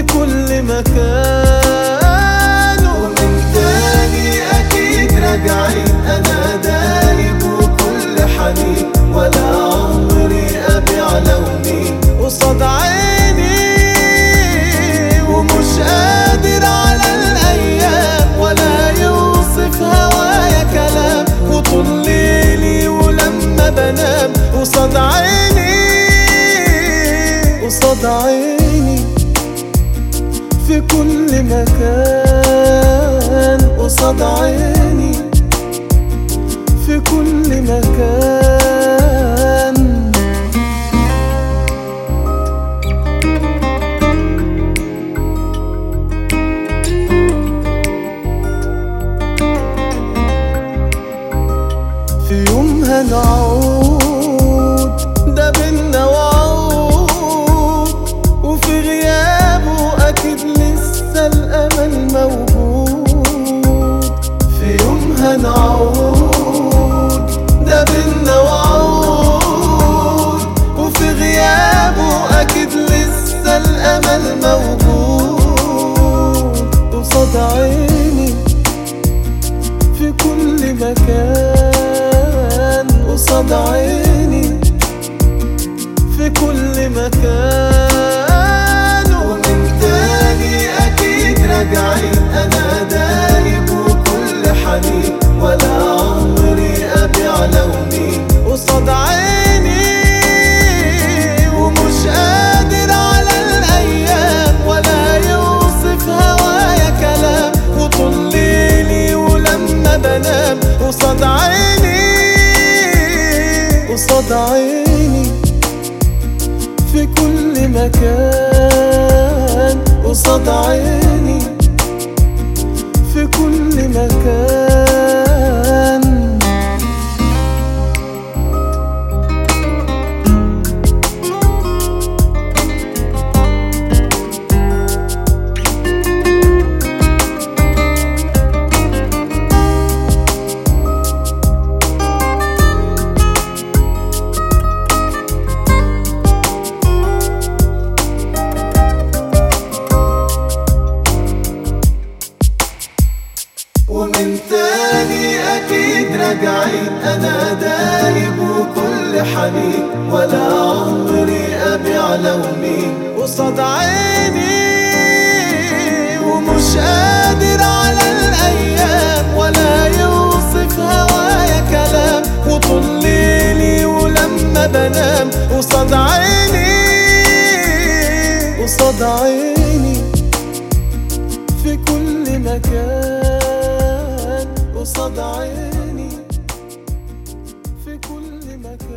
في كل مكان. ومن تاني أكيد راجعين، أنا دايب وكل حنين، ولا عمري أبيع لوني قصاد عيني، ومش قادر على الأيام ولا يوصف هوايا كلام. وطول ليلي ولما بنام قصاد عيني، قصاد عيني في كل مكان. قصاد عيني في كل مكان. في يوم هنعود، ده بينا وعود، وفي غيابه أكيد لسه الأمل موجود. في يوم هنعود، ده بينا وعود، وفي غيابه أكيد لسه الأمل موجود. قصاد عيني في كل مكان. قصاد عيني في كل مكان. ومن تاني أكيد راجعين، أنا دايب وكل حنين، ولا عمري أبيع لوني قصاد عيني، ومش قادر على الأيام ولا يوصف هوايا كلام. وطول ليلي ولما بنام قصاد عيني، قصاد عيني في كل مكان. قصاد عيني في كل مكان. ومن تاني أكيد راجعين، أنا دايب وكل حنين، ولا عمري أبيع لوني قصاد عيني، ومش قادر على الأيام ولا يوصف هوايا كلام. وطول ليلي ولما بنام قصاد عيني، قصاد عيني في كل مكان. قصاد عيني في كل مكان.